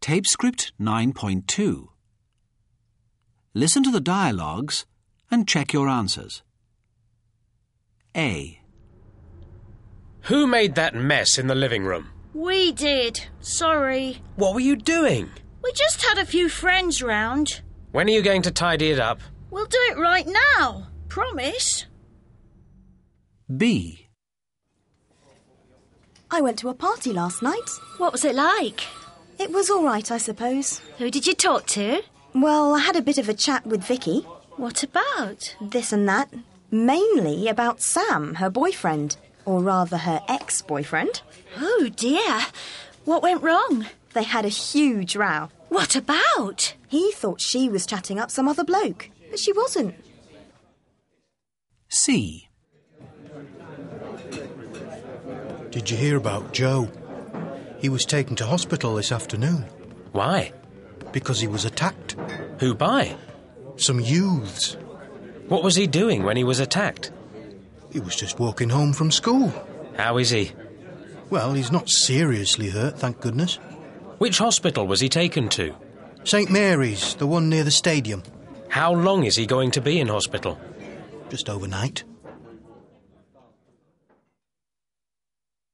Tape script 9.2. Listen to the dialogues and check your answers. A. Who made that mess in the living room? We did. Sorry. What were you doing? We just had a few friends round. When are you going to tidy it up? We'll do it right now. Promise. B. I went to a party last night. What was it like? It was all right, I suppose. Who did you talk to? Well, I had a bit of a chat with Vicky. What about? This and that. Mainly about Sam, her boyfriend. Or rather, her ex-boyfriend. Oh, dear. What went wrong? They had a huge row. What about? He thought she was chatting up some other bloke, but she wasn't. C. Did you hear about Joe? He was taken to hospital this afternoon. Why? Because he was attacked. Who by? Some youths. What was he doing when he was attacked? He was just walking home from school. How is he? Well, he's not seriously hurt, thank goodness. Which hospital was he taken to? St. Mary's, the one near the stadium. How long is he going to be in hospital? Just overnight.